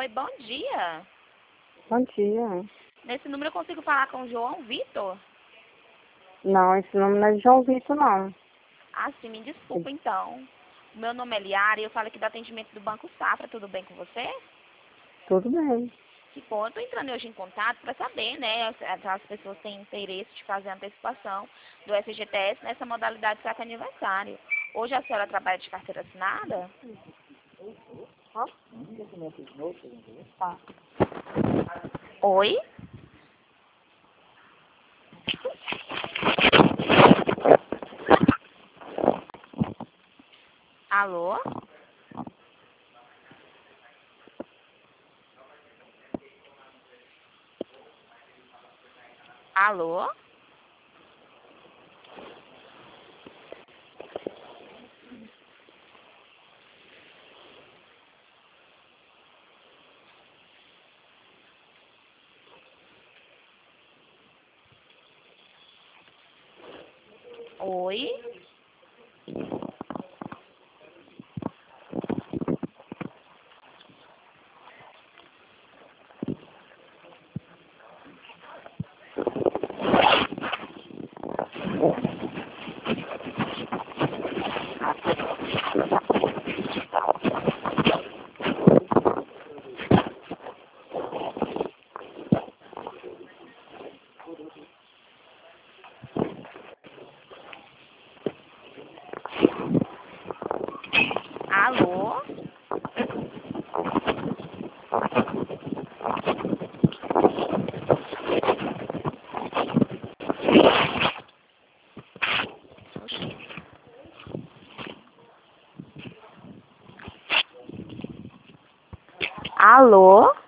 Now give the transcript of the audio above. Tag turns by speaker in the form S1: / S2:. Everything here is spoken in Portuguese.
S1: Oi, bom dia.
S2: Bom dia.
S1: Nesse número eu consigo falar com o João Vitor?
S2: Não, esse nome não é João Vitor, não.
S1: Ah, sim, me desculpa então. O meu nome é Liara e eu falo aqui do atendimento do Banco Safra. Tudo bem com você?
S2: Tudo bem.
S1: Que bom, eu estou entrando hoje em contato para saber, né, se as pessoas têm interesse de fazer a antecipação do FGTS nessa modalidade de saque aniversário. Hoje a senhora trabalha de carteira assinada?
S2: Tá.
S1: Oi? Alô? Alô? Oi? Alô? Alô?